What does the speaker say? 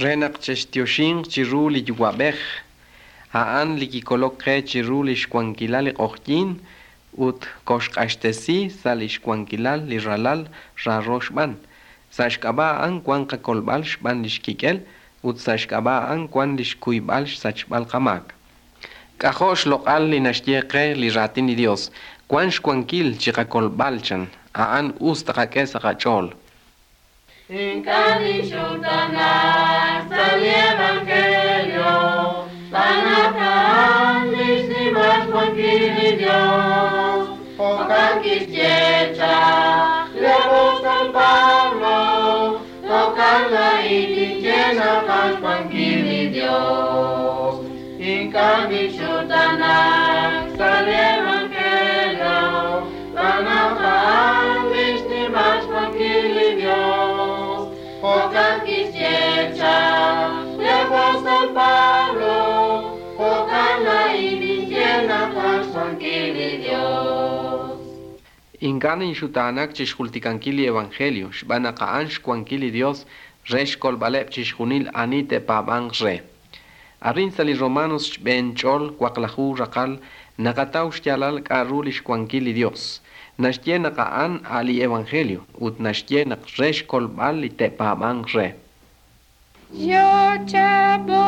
Renak chestioshin chiruli yuabej. Haan likikoloke chiruli shkuankilal ojyin. Ut koshkashtesi salishkuankilal liralal raroshban. Sashkabaan kwanka kolbal shban lishkikel. Ut sashkabaan kwan lishkuibal sachbal kamak. Kajosh lokal linashyeque liratin Dios. Kwan shkuankil chikakolbalchan. Haan ustakakesa kachol. Incarnishutanas al Evangelio, Panakan Lishnimas Juanquili Dios, Ocan Quisquiecha, Levo San Pablo, Ocan la Iquichena Pan Juanquili Dios, Incarnishutanas al Evangelio, Panakan Lishnimas Juanquili Dios, Ocan Quisquiecha, Levo San Pablo, Ocan la Iquichena Pan Juanquili Dios. Inganin shutanak chishkultikankili evangelio, shbanaqaan shkuankili Dios, resh kolbalep chishkunil anite paban re. Arrin sali romanos shbenchol kwaklahu rakal, nakataw shtialal karul shkuankili Dios. Nashtye naqaan ali evangelio, ut nashtye naq resh kolbal ite paban re. Yo chabo